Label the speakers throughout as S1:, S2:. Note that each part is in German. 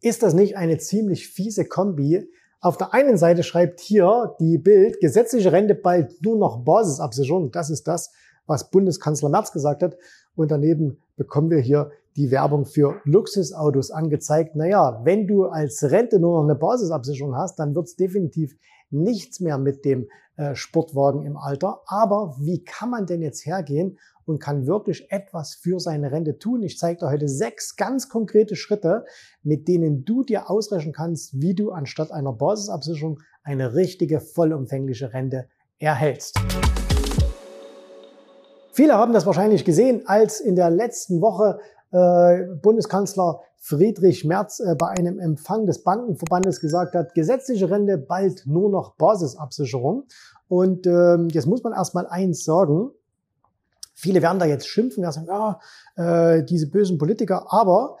S1: Ist das nicht eine ziemlich fiese Kombi? Auf der einen Seite schreibt hier die Bild, gesetzliche Rente bald nur noch Basisabsicherung. Das ist das, was Bundeskanzler Merz gesagt hat. Und daneben bekommen wir hier die Werbung für Luxusautos angezeigt. Naja, wenn du als Rente nur noch eine Basisabsicherung hast, dann wird es definitiv nichts mehr mit dem Sportwagen im Alter. Aber wie kann man denn jetzt hergehen und kann wirklich etwas für seine Rente tun? Ich zeige dir heute 6 ganz konkrete Schritte, mit denen du dir ausrechnen kannst, wie du anstatt einer Basisabsicherung eine richtige, vollumfängliche Rente erhältst. Viele haben das wahrscheinlich gesehen, als in der letzten Woche Bundeskanzler Friedrich Merz bei einem Empfang des Bankenverbandes gesagt hat, gesetzliche Rente bald nur noch Basisabsicherung. Und jetzt muss man erstmal eins sagen, viele werden da jetzt schimpfen, werden sagen, diese bösen Politiker. Aber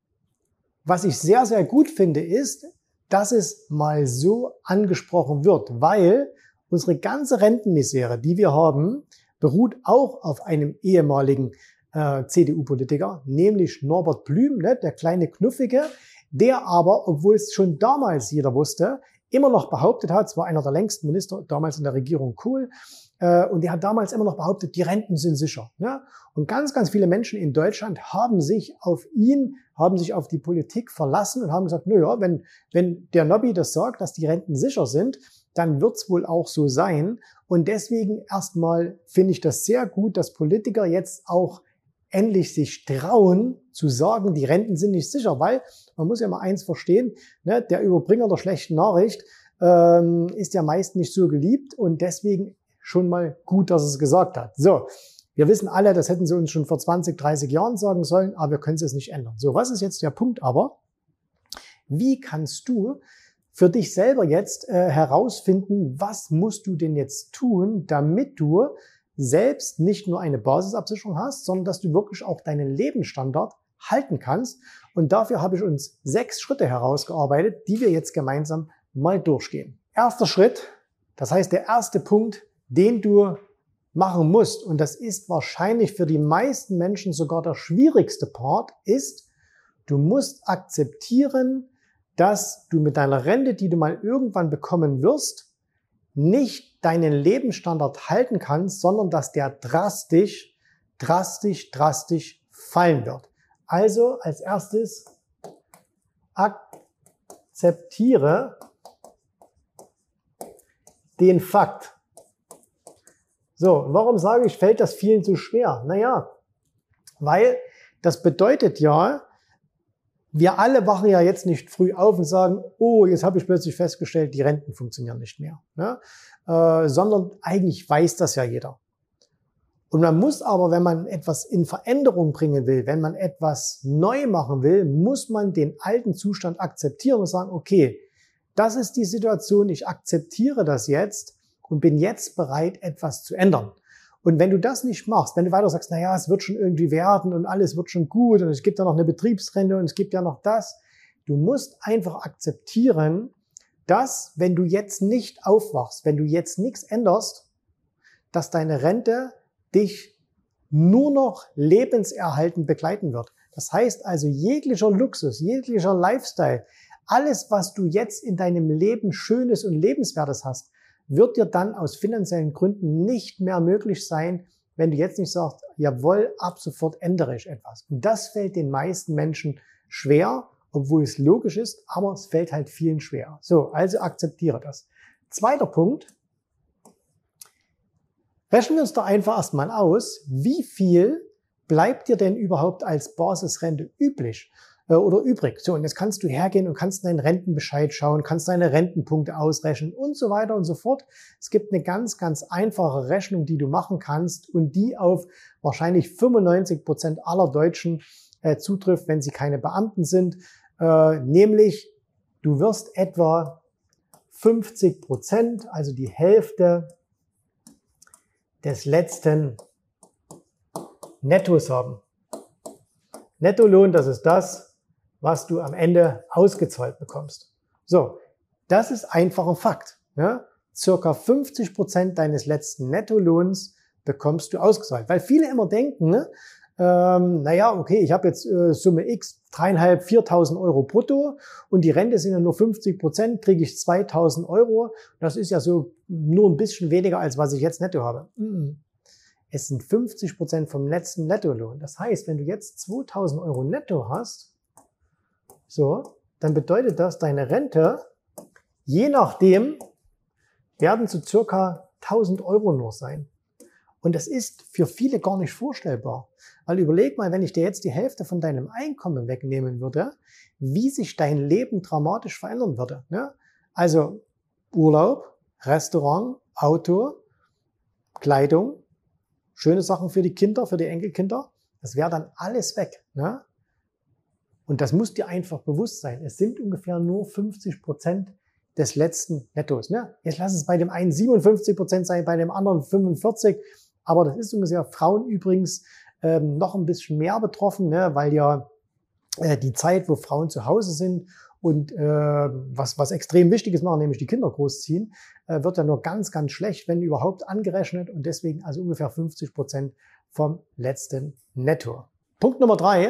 S1: was ich sehr, sehr gut finde, ist, dass es mal so angesprochen wird, weil unsere ganze Rentenmisere, die wir haben, beruht auch auf einem ehemaligen CDU-Politiker, nämlich Norbert Blüm, ne, der kleine Knuffige, der aber, obwohl es schon damals jeder wusste, immer noch behauptet hat, es war einer der längsten Minister damals in der Regierung Kohl, und der hat damals immer noch behauptet, die Renten sind sicher. Ne? Und ganz, ganz viele Menschen in Deutschland haben sich auf ihn, haben sich auf die Politik verlassen und haben gesagt, naja, wenn der Nobby das sagt, dass die Renten sicher sind, dann wird es wohl auch so sein. Und deswegen erstmal finde ich das sehr gut, dass Politiker jetzt auch endlich sich trauen zu sagen, die Renten sind nicht sicher, weil man muss ja mal eins verstehen, ne, der Überbringer der schlechten Nachricht ist ja meist nicht so geliebt und deswegen schon mal gut, dass es gesagt hat. So, wir wissen alle, das hätten sie uns schon vor 20, 30 Jahren sagen sollen, aber wir können es nicht ändern. So, was ist jetzt der Punkt aber? Wie kannst du für dich selber jetzt herausfinden, was musst du denn jetzt tun, damit du selbst nicht nur eine Basisabsicherung hast, sondern dass du wirklich auch deinen Lebensstandard halten kannst. Und dafür habe ich uns 6 Schritte herausgearbeitet, die wir jetzt gemeinsam mal durchgehen. Erster Schritt, das heißt der erste Punkt, den du machen musst, und das ist wahrscheinlich für die meisten Menschen sogar der schwierigste Part, ist, du musst akzeptieren, dass du mit deiner Rente, die du mal irgendwann bekommen wirst, nicht deinen Lebensstandard halten kannst, sondern dass der drastisch fallen wird. Also als erstes akzeptiere den Fakt. So, warum sage ich, fällt das vielen so schwer? Naja, weil das bedeutet ja, wir alle wachen ja jetzt nicht früh auf und sagen, oh, jetzt habe ich plötzlich festgestellt, die Renten funktionieren nicht mehr. Ne? Sondern eigentlich weiß das ja jeder. Und man muss aber, wenn man etwas in Veränderung bringen will, wenn man etwas neu machen will, muss man den alten Zustand akzeptieren und sagen, okay, das ist die Situation, ich akzeptiere das jetzt und bin jetzt bereit, etwas zu ändern. Und wenn du das nicht machst, wenn du weiter sagst, naja, es wird schon irgendwie werden und alles wird schon gut und es gibt ja noch eine Betriebsrente und es gibt ja noch das, du musst einfach akzeptieren, dass, wenn du jetzt nicht aufwachst, wenn du jetzt nichts änderst, dass deine Rente dich nur noch lebenserhaltend begleiten wird. Das heißt also, jeglicher Luxus, jeglicher Lifestyle, alles, was du jetzt in deinem Leben Schönes und Lebenswertes hast, wird dir dann aus finanziellen Gründen nicht mehr möglich sein, wenn du jetzt nicht sagst, jawohl, ab sofort ändere ich etwas. Und das fällt den meisten Menschen schwer, obwohl es logisch ist, aber es fällt halt vielen schwer. So, also akzeptiere das. Zweiter Punkt. Rechnen wir uns doch einfach erstmal aus, wie viel bleibt dir denn überhaupt als Basisrente übrig? Oder übrig. So, und jetzt kannst du hergehen und kannst deinen Rentenbescheid schauen, kannst deine Rentenpunkte ausrechnen und so weiter und so fort. Es gibt eine ganz, ganz einfache Rechnung, die du machen kannst und die auf wahrscheinlich 95% aller Deutschen zutrifft, wenn sie keine Beamten sind. Nämlich, du wirst etwa 50%, also die Hälfte des letzten Nettos haben. Nettolohn, das ist das, was du am Ende ausgezahlt bekommst. So, das ist einfach ein Fakt. Ja? Circa 50% deines letzten Nettolohns bekommst du ausgezahlt. Weil viele immer denken, ne, naja, okay, ich habe jetzt Summe X, 3.500, 4.000 Euro brutto und die Rente sind ja nur 50%, kriege ich 2.000 Euro. Das ist ja so nur ein bisschen weniger, als was ich jetzt netto habe. Es sind 50% vom letzten Nettolohn. Das heißt, wenn du jetzt 2.000 Euro netto hast, so, dann bedeutet das, deine Rente, je nachdem, werden zu circa 1.000 Euro nur sein. Und das ist für viele gar nicht vorstellbar. Weil überleg mal, wenn ich dir jetzt die Hälfte von deinem Einkommen wegnehmen würde, wie sich dein Leben dramatisch verändern würde. Ne? Also Urlaub, Restaurant, Auto, Kleidung, schöne Sachen für die Kinder, für die Enkelkinder, das wäre dann alles weg. Ne? Und das muss dir einfach bewusst sein. Es sind ungefähr nur 50% des letzten Nettos. Ne? Jetzt lass es bei dem einen 57% sein, bei dem anderen 45%. Aber das ist ungefähr Frauen übrigens noch ein bisschen mehr betroffen, ne? Weil ja die Zeit, wo Frauen zu Hause sind und was extrem Wichtiges machen, nämlich die Kinder großziehen, wird ja nur ganz, ganz schlecht, wenn überhaupt angerechnet und deswegen also ungefähr 50% vom letzten Netto. Punkt Nummer 3.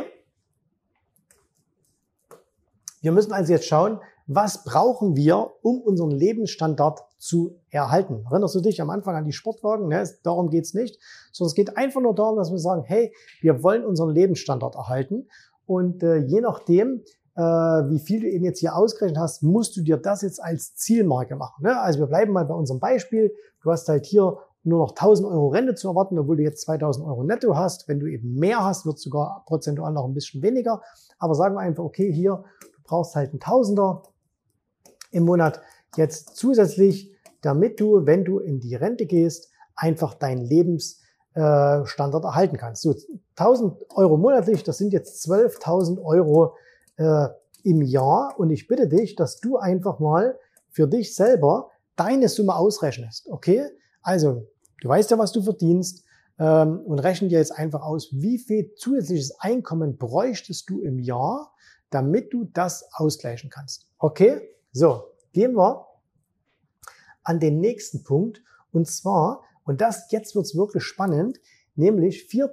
S1: Wir müssen also jetzt schauen, was brauchen wir, um unseren Lebensstandard zu erhalten? Erinnerst du dich am Anfang an die Sportwagen? Ne? Darum geht's nicht, sondern es geht einfach nur darum, dass wir sagen, hey, wir wollen unseren Lebensstandard erhalten und je nachdem, wie viel du eben jetzt hier ausgerechnet hast, musst du dir das jetzt als Zielmarke machen. Ne? Also wir bleiben mal bei unserem Beispiel. Du hast halt hier nur noch 1.000 Euro Rente zu erwarten, obwohl du jetzt 2.000 Euro netto hast. Wenn du eben mehr hast, wird es sogar prozentual noch ein bisschen weniger. Aber sagen wir einfach, okay, hier, du brauchst halt einen Tausender im Monat jetzt zusätzlich, damit du, wenn du in die Rente gehst, einfach deinen Lebensstandard erhalten kannst. So 1.000 Euro monatlich, das sind jetzt 12.000 Euro im Jahr und ich bitte dich, dass du einfach mal für dich selber deine Summe ausrechnest, okay? Also, du weißt ja, was du verdienst und rechne dir jetzt einfach aus, wie viel zusätzliches Einkommen bräuchtest du im Jahr, damit du das ausgleichen kannst, okay? So, gehen wir an den nächsten Punkt und zwar, und das jetzt wird's wirklich spannend, nämlich 4.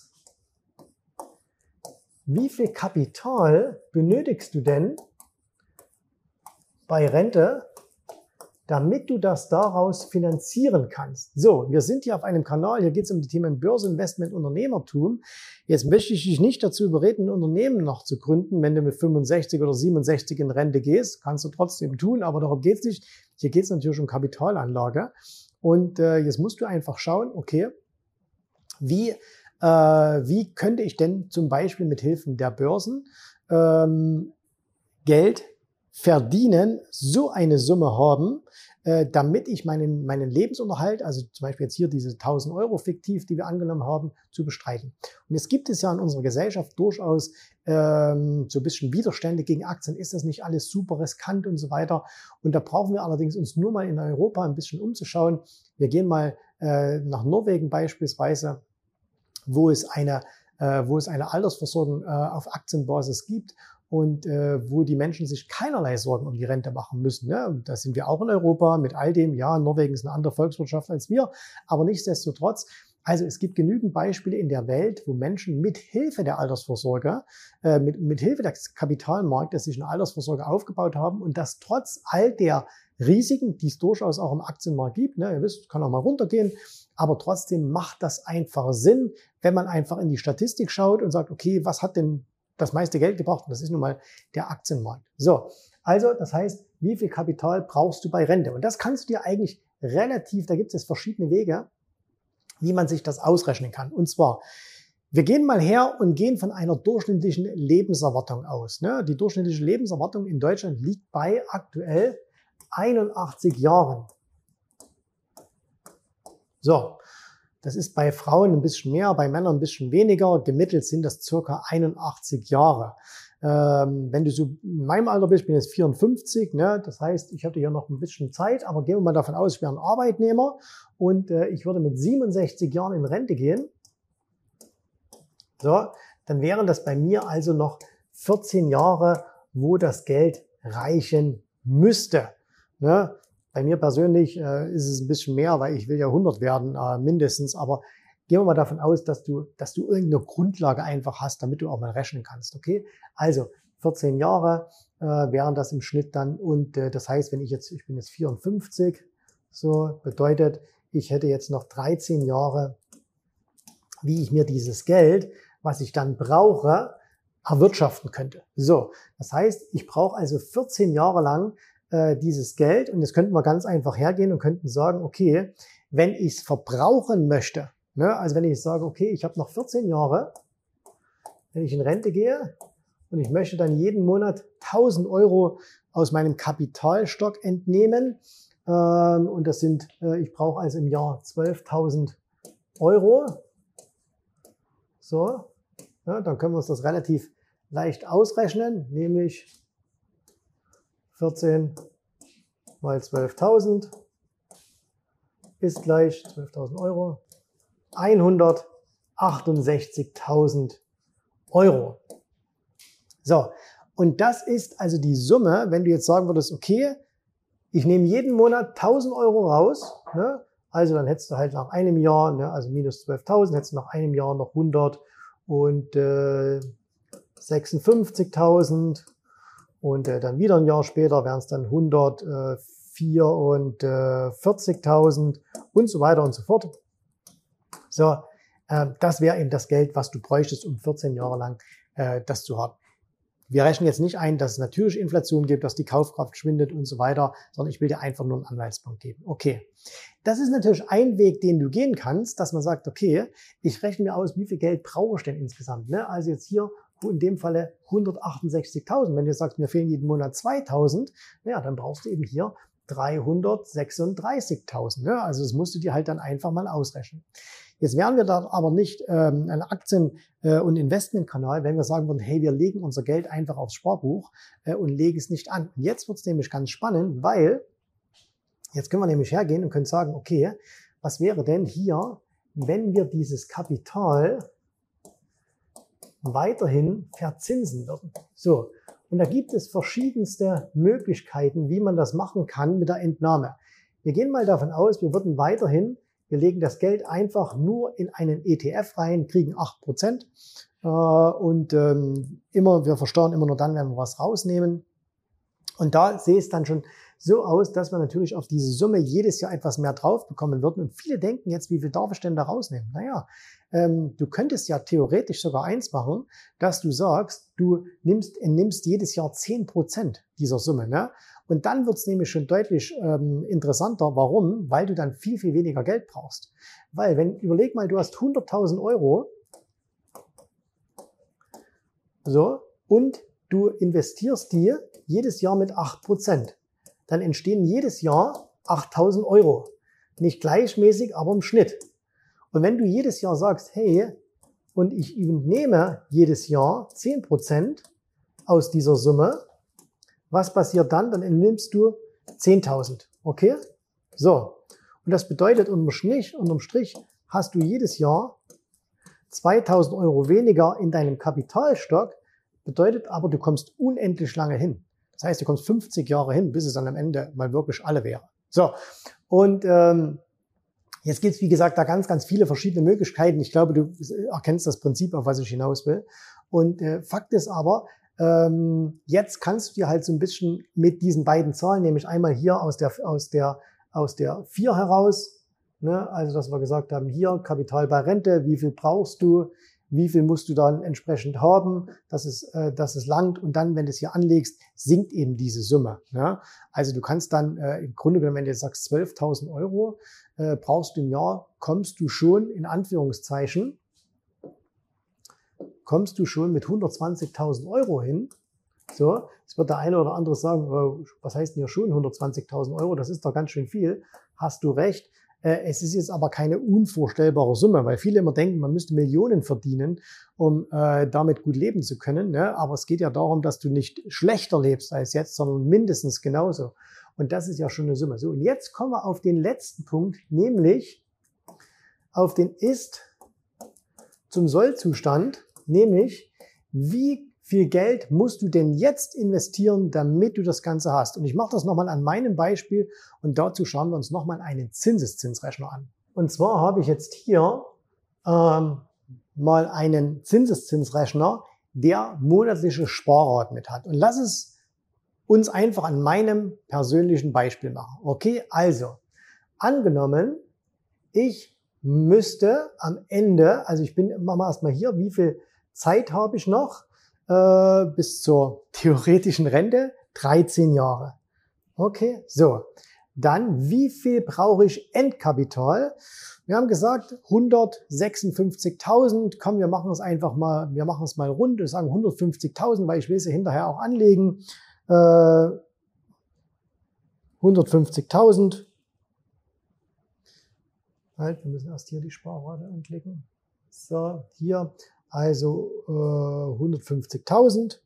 S1: Wie viel Kapital benötigst du denn bei Rente, damit du das daraus finanzieren kannst? So, wir sind hier auf einem Kanal, hier geht es um die Themen Börse, Investment, Unternehmertum. Jetzt möchte ich dich nicht dazu überreden, ein Unternehmen noch zu gründen. Wenn du mit 65 oder 67 in Rente gehst, kannst du trotzdem tun, aber darum geht es nicht. Hier geht es natürlich um Kapitalanlage. Und jetzt musst du einfach schauen, okay, wie könnte ich denn zum Beispiel mit Hilfen der Börsen Geld verdienen, so eine Summe haben, damit ich meinen Lebensunterhalt, also zum Beispiel jetzt hier diese 1.000 Euro fiktiv, die wir angenommen haben, zu bestreiten. Und jetzt gibt es ja in unserer Gesellschaft durchaus so ein bisschen Widerstände gegen Aktien. Ist das nicht alles super riskant und so weiter? Und da brauchen wir allerdings uns nur mal in Europa ein bisschen umzuschauen. Wir gehen mal nach Norwegen beispielsweise, wo es eine Altersversorgung auf Aktienbasis gibt und wo die Menschen sich keinerlei Sorgen um die Rente machen müssen. Ne? Und da sind wir auch in Europa mit all dem. Ja, Norwegen ist eine andere Volkswirtschaft als wir, aber nichtsdestotrotz. Also es gibt genügend Beispiele in der Welt, wo Menschen mit Hilfe der Altersvorsorge, mit Hilfe des Kapitalmarktes sich eine Altersvorsorge aufgebaut haben und das trotz all der Risiken, die es durchaus auch im Aktienmarkt gibt, ne, ihr wisst, kann auch mal runtergehen, aber trotzdem macht das einfach Sinn, wenn man einfach in die Statistik schaut und sagt, okay, was hat denn das meiste Geld gebracht? Und das ist nun mal der Aktienmarkt. So, also das heißt, wie viel Kapital brauchst du bei Rente? Und das kannst du dir eigentlich relativ, da gibt es verschiedene Wege, wie man sich das ausrechnen kann. Und zwar, wir gehen mal her und gehen von einer durchschnittlichen Lebenserwartung aus. Ne? Die durchschnittliche Lebenserwartung in Deutschland liegt bei aktuell 81 Jahren. So, das ist bei Frauen ein bisschen mehr, bei Männern ein bisschen weniger. Gemittelt sind das circa 81 Jahre. Wenn du so in meinem Alter bist, ich bin jetzt 54, ne? Das heißt, ich hatte hier noch ein bisschen Zeit, aber gehen wir mal davon aus, ich wäre ein Arbeitnehmer und ich würde mit 67 Jahren in Rente gehen. So, dann wären das bei mir also noch 14 Jahre, wo das Geld reichen müsste. Ne? Bei mir persönlich ist es ein bisschen mehr, weil ich will ja 100 werden mindestens, aber gehen wir mal davon aus, dass du irgendeine Grundlage einfach hast, damit du auch mal rechnen kannst, okay? Also 14 Jahre wären das im Schnitt dann und das heißt, ich bin jetzt 54, so bedeutet, ich hätte jetzt noch 13 Jahre, wie ich mir dieses Geld, was ich dann brauche, erwirtschaften könnte. So, das heißt, ich brauche also 14 Jahre lang dieses Geld und jetzt könnten wir ganz einfach hergehen und könnten sagen, okay, wenn ich es verbrauchen möchte, ne, also wenn ich sage, okay, ich habe noch 14 Jahre, wenn ich in Rente gehe und ich möchte dann jeden Monat 1000 Euro aus meinem Kapitalstock entnehmen und das sind, ich brauche also im Jahr 12.000 Euro, so, ja, dann können wir uns das relativ leicht ausrechnen, nämlich 14 mal 12.000 ist gleich 12.000 Euro, 168.000 Euro. So, und das ist also die Summe, wenn du jetzt sagen würdest, okay, ich nehme jeden Monat 1.000 Euro raus, ne? Also dann hättest du halt nach einem Jahr, ne, also minus 12.000, hättest du nach einem Jahr noch 156.000 und dann wieder ein Jahr später wären es dann 144.000 und so weiter und so fort. So, das wäre eben das Geld, was du bräuchtest, um 14 Jahre lang das zu haben. Wir rechnen jetzt nicht ein, dass es natürlich Inflation gibt, dass die Kaufkraft schwindet und so weiter, sondern ich will dir einfach nur einen Anhaltspunkt geben. Okay, das ist natürlich ein Weg, den du gehen kannst, dass man sagt, okay, ich rechne mir aus, wie viel Geld brauche ich denn insgesamt. Ne? Also jetzt hier in dem Falle 168.000. Wenn du sagst, mir fehlen jeden Monat 2.000, naja, dann brauchst du eben hier 336.000. Ne? Also das musst du dir halt dann einfach mal ausrechnen. Jetzt wären wir da aber nicht ein Aktien- und Investmentkanal, wenn wir sagen würden, hey, wir legen unser Geld einfach aufs Sparbuch und legen es nicht an. Und jetzt wird es nämlich ganz spannend, weil jetzt können wir nämlich hergehen und können sagen, okay, was wäre denn hier, wenn wir dieses Kapital weiterhin verzinsen würden? So, und da gibt es verschiedenste Möglichkeiten, wie man das machen kann mit der Entnahme. Wir gehen mal davon aus, wir würden weiterhin, wir legen das Geld einfach nur in einen ETF rein, kriegen 8% und wir versteuern immer nur dann, wenn wir was rausnehmen. Und da sehe es dann schon so aus, dass wir natürlich auf diese Summe jedes Jahr etwas mehr drauf bekommen würden. Und viele denken jetzt, wie viel darf ich denn da rausnehmen? Naja, du könntest ja theoretisch sogar eins machen, dass du sagst, du nimmst jedes Jahr 10% dieser Summe. Ne? Und dann wird es nämlich schon deutlich interessanter. Warum? Weil du dann viel, viel weniger Geld brauchst. Weil, überleg mal, du hast 100.000 Euro so, und du investierst die jedes Jahr mit 8%. Dann entstehen jedes Jahr 8.000 Euro. Nicht gleichmäßig, aber im Schnitt. Und wenn du jedes Jahr sagst, hey, und ich entnehme jedes Jahr 10% aus dieser Summe, was passiert dann? Dann entnimmst du 10.000. Okay? So. Und das bedeutet, unterm Strich hast du jedes Jahr 2.000 Euro weniger in deinem Kapitalstock, bedeutet aber, du kommst unendlich lange hin. Das heißt, du kommst 50 Jahre hin, bis es dann am Ende mal wirklich alle wäre. So, und jetzt gibt es, wie gesagt, da ganz, ganz viele verschiedene Möglichkeiten. Ich glaube, du erkennst das Prinzip, auf was ich hinaus will. Und Fakt ist aber, jetzt kannst du dir halt so ein bisschen mit diesen beiden Zahlen, nämlich einmal hier aus der 4 heraus, ne, also dass wir gesagt haben, hier Kapital bei Rente, wie viel brauchst du, wie viel musst du dann entsprechend haben, dass es langt, und dann, wenn du es hier anlegst, sinkt eben diese Summe. Ne? Also du kannst dann im Grunde genommen, wenn du jetzt sagst 12.000 Euro, brauchst du im Jahr, kommst du schon in Anführungszeichen, mit 120.000 Euro hin. So, jetzt wird der eine oder andere sagen, was heißt denn hier schon 120.000 Euro? Das ist doch ganz schön viel. Hast du recht. Es ist jetzt aber keine unvorstellbare Summe, weil viele immer denken, man müsste Millionen verdienen, um damit gut leben zu können. Ne? Aber es geht ja darum, dass du nicht schlechter lebst als jetzt, sondern mindestens genauso. Und das ist ja schon eine Summe. So, und jetzt kommen wir auf den letzten Punkt, nämlich auf den Ist zum Soll-Zustand, nämlich wie viel Geld musst du denn jetzt investieren, damit du das Ganze hast? Und ich mache das nochmal an meinem Beispiel und dazu schauen wir uns nochmal einen Zinseszinsrechner an. Und zwar habe ich jetzt hier mal einen Zinseszinsrechner, der monatliche Sparraten mit hat. Und lass es uns einfach an meinem persönlichen Beispiel machen. Okay, also angenommen, ich müsste am Ende, also machen wir erstmal hier, wie viel Zeit habe ich noch bis zur theoretischen Rente? 13 Jahre. Okay, so. Dann, wie viel brauche ich Endkapital? Wir haben gesagt, 156.000. Komm, wir machen es einfach mal, wir machen es mal rund. Wir sagen 150.000, weil ich will sie hinterher auch anlegen. 150.000. Halt, wir müssen erst hier die Sparrate anklicken. So, hier, also 150.000.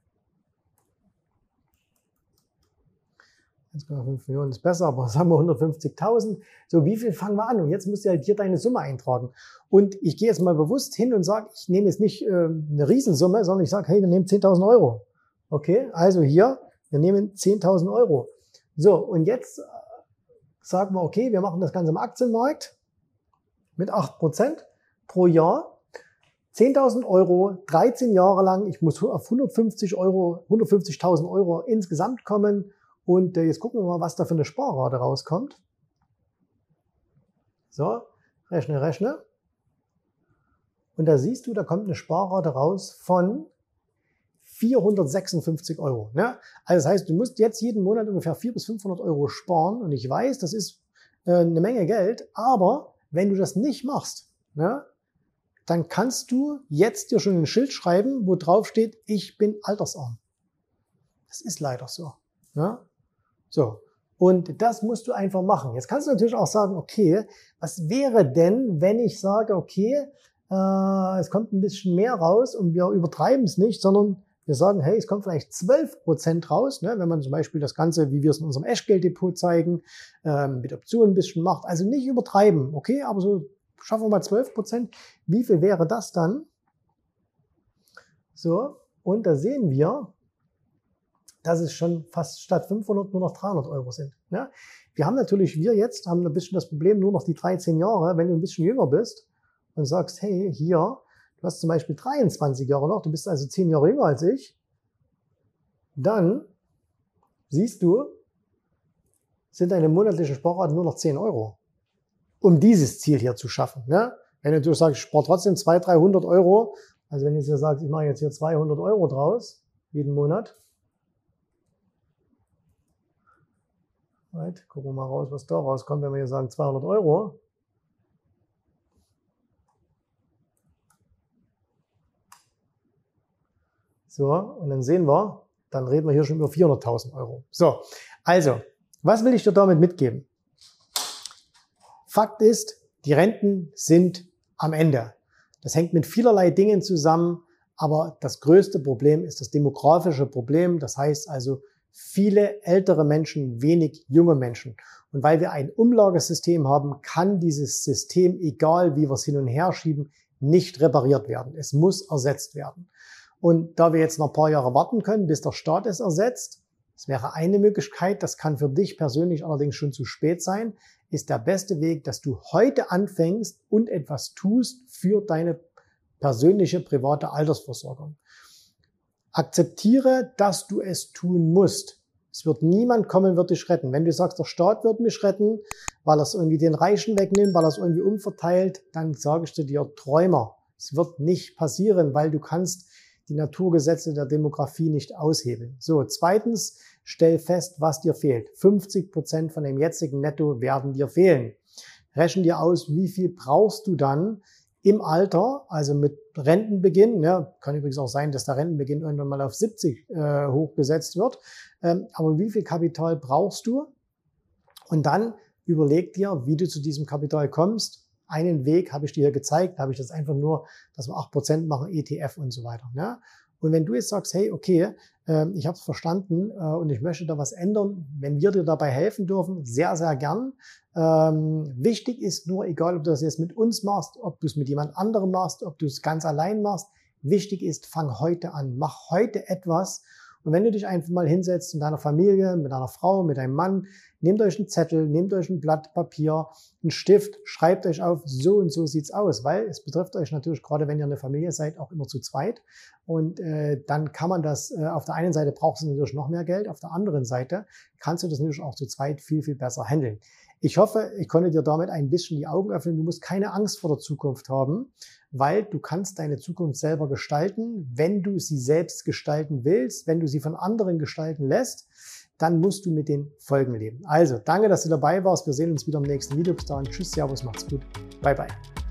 S1: 1,5 Millionen ist besser, aber sagen wir 150.000. So, wie viel fangen wir an? Und jetzt musst du halt hier deine Summe eintragen. Und ich gehe jetzt mal bewusst hin und sage, ich nehme jetzt nicht eine Riesensumme, sondern ich sage, hey, wir nehmen 10.000 Euro. Okay, also hier, wir nehmen 10.000 Euro. So, und jetzt sagen wir, okay, wir machen das Ganze im Aktienmarkt mit 8% pro Jahr. 10.000 Euro, 13 Jahre lang. Ich muss auf 150.000 Euro insgesamt kommen. Und jetzt gucken wir mal, was da für eine Sparrate rauskommt. So, rechne. Und da siehst du, da kommt eine Sparrate raus von 456 Euro. Ne? Also das heißt, du musst jetzt jeden Monat ungefähr 400 bis 500 Euro sparen. Und ich weiß, das ist eine Menge Geld. Aber wenn du das nicht machst, ne, dann kannst du jetzt dir schon ein Schild schreiben, wo drauf steht, ich bin altersarm. Das ist leider so. Ne? So, und das musst du einfach machen. Jetzt kannst du natürlich auch sagen, okay, was wäre denn, wenn ich sage, okay, es kommt ein bisschen mehr raus und wir übertreiben es nicht, sondern wir sagen, hey, es kommt vielleicht 12% raus, ne, wenn man zum Beispiel das Ganze, wie wir es in unserem Echtgelddepot zeigen, mit Optionen ein bisschen macht. Also nicht übertreiben, okay, aber so schaffen wir mal 12%. Wie viel wäre das dann? So, und da sehen wir, dass es schon fast statt 500 nur noch 300 Euro sind. Ja? Wir haben natürlich, wir jetzt haben ein bisschen das Problem, nur noch die 13 Jahre, wenn du ein bisschen jünger bist und sagst, hey, hier, du hast zum Beispiel 23 Jahre noch, du bist also 10 Jahre jünger als ich, dann siehst du, sind deine monatlichen Sparraten nur noch 10 Euro, um dieses Ziel hier zu schaffen. Ja? Wenn du natürlich sagst, ich spare trotzdem 200, 300 Euro, also wenn du jetzt sagst, ich mache jetzt hier 200 Euro draus, jeden Monat, right, gucken wir mal raus, was da rauskommt, wenn wir hier sagen 200 Euro. So, und dann sehen wir, dann reden wir hier schon über 400.000 Euro. So, also, was will ich dir damit mitgeben? Fakt ist, die Renten sind am Ende. Das hängt mit vielerlei Dingen zusammen, aber das größte Problem ist das demografische Problem. Das heißt also, viele ältere Menschen, wenig junge Menschen. Und weil wir ein Umlagesystem haben, kann dieses System, egal wie wir es hin und her schieben, nicht repariert werden. Es muss ersetzt werden. Und da wir jetzt noch ein paar Jahre warten können, bis der Staat es ersetzt, das wäre eine Möglichkeit, das kann für dich persönlich allerdings schon zu spät sein, ist der beste Weg, dass du heute anfängst und etwas tust für deine persönliche private Altersversorgung. Akzeptiere, dass du es tun musst. Es wird niemand kommen, wird dich retten. Wenn du sagst, der Staat wird mich retten, weil er es irgendwie den Reichen wegnimmt, weil er es irgendwie umverteilt, dann sage ich dir, Träumer. Es wird nicht passieren, weil du kannst die Naturgesetze der Demografie nicht aushebeln. So, zweitens, stell fest, was dir fehlt. 50% von dem jetzigen Netto werden dir fehlen. Rechne dir aus, wie viel brauchst du dann im Alter, also mit Rentenbeginn, ja, kann übrigens auch sein, dass der Rentenbeginn irgendwann mal auf 70 hochgesetzt wird, aber wie viel Kapital brauchst du? Und dann überleg dir, wie du zu diesem Kapital kommst. Einen Weg habe ich dir hier gezeigt, da habe ich das einfach nur, dass wir 8% machen, ETF und so weiter. Ja? Und wenn du jetzt sagst, hey, okay, ich habe es verstanden und ich möchte da was ändern, wenn wir dir dabei helfen dürfen, sehr, sehr gern. Wichtig ist nur, egal ob du das jetzt mit uns machst, ob du es mit jemand anderem machst, ob du es ganz allein machst, wichtig ist, fang heute an, mach heute etwas Und wenn du dich einfach mal hinsetzt mit deiner Familie, mit deiner Frau, mit deinem Mann, nehmt euch einen Zettel, nehmt euch ein Blatt Papier, einen Stift, schreibt euch auf, so und so sieht's aus, weil es betrifft euch natürlich, gerade wenn ihr eine Familie seid, auch immer zu zweit. Und dann kann man das, auf der einen Seite brauchst du natürlich noch mehr Geld, auf der anderen Seite kannst du das natürlich auch zu zweit viel, viel besser handeln. Ich hoffe, ich konnte dir damit ein bisschen die Augen öffnen. Du musst keine Angst vor der Zukunft haben, weil du kannst deine Zukunft selber gestalten. Wenn du sie selbst gestalten willst, wenn du sie von anderen gestalten lässt, dann musst du mit den Folgen leben. Also, danke, dass du dabei warst. Wir sehen uns wieder im nächsten Video. Bis dahin. Tschüss, Servus, macht's gut. Bye, bye.